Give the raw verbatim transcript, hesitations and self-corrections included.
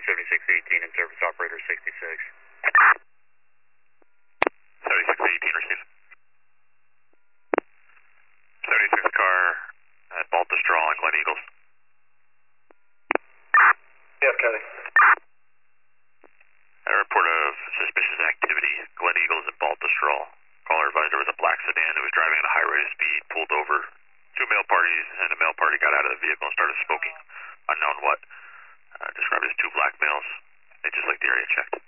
seventy-six eighteen and service operator sixty-six. seventy-six eighteen, receive. seventy-six car at Baltusrol and Glen Eagles. Yeah, Kelly. A report of suspicious activity, Glen Eagles and Baltusrol. Caller advised there was a black sedan that was driving at a high rate of speed, pulled over. Two male parties and a male party got out of the vehicle and started smoking. Unknown what. Uh, described as two black males. They just like the area checked.